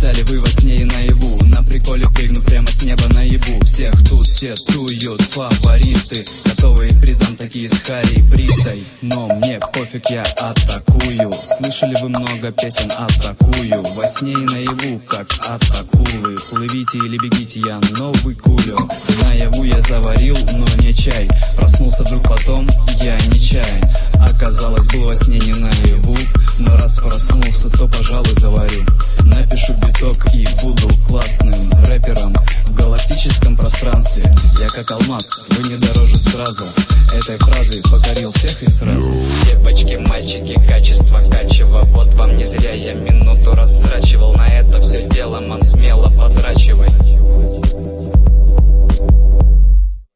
мечтали вы во сне и наяву? На приколе прыгну прямо с неба наебу. Всех тут сетуют фавориты, готовые к призам такие с Харри Бритой. Но мне пофиг, я атакую. Слышали вы много песен, атакую. Во сне и наяву, как от акулы. Плывите или бегите, я новый кулю. Наяву я заварил, но не чай. Проснулся вдруг потом, я не чай. Оказалось, был во сне не наяву. Но раз проснулся, то, пожалуй, заварю. Напишу биток и буду классным рэпером в галактическом пространстве. Я как алмаз, вы не дороже страза. Этой фразой покорил всех и сразу. Девочки, мальчики, качество качево. Вот вам не зря я минуту растрачивал. На это все дело, ман, смело потрачивай.